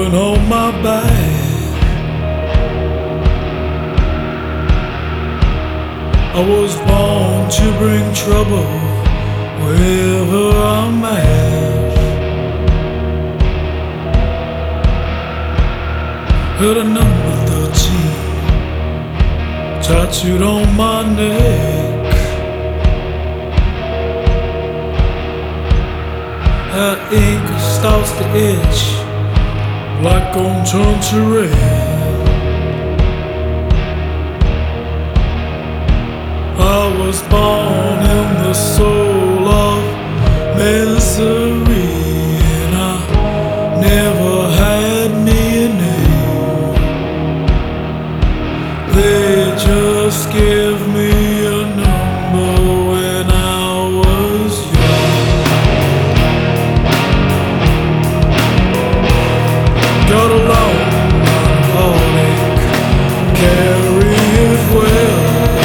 blowing on my back. I was born to bring trouble wherever I'm at. Heard a number 13 tattooed on my neck. That ink starts to itch, black gon' turn to red. I was born in the soul of misery, and I never had me a name. They just give me a number when I was young. Got a long heartache, carry it well.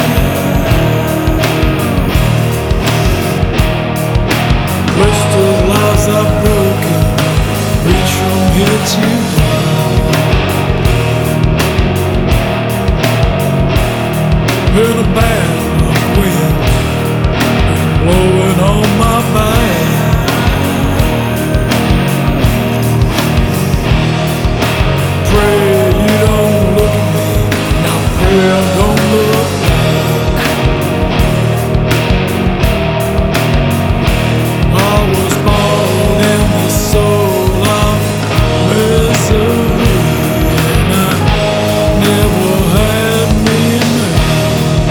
Crystals are broken, reach from here to there. In a bad wind blowing on my back. Pray you don't look at me, now pray I don't look back. I was born in the soul of misery, and I never had me a name.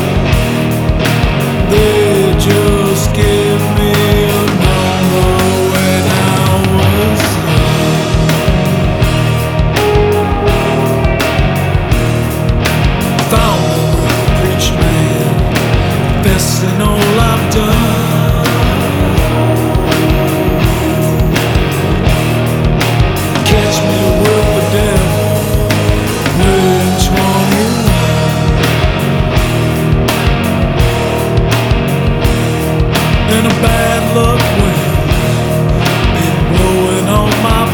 They just give me a number when I was young. Found the preached man, best in all I've done. Catch me with the devil when 21. In a bad luck wind, been blowing on my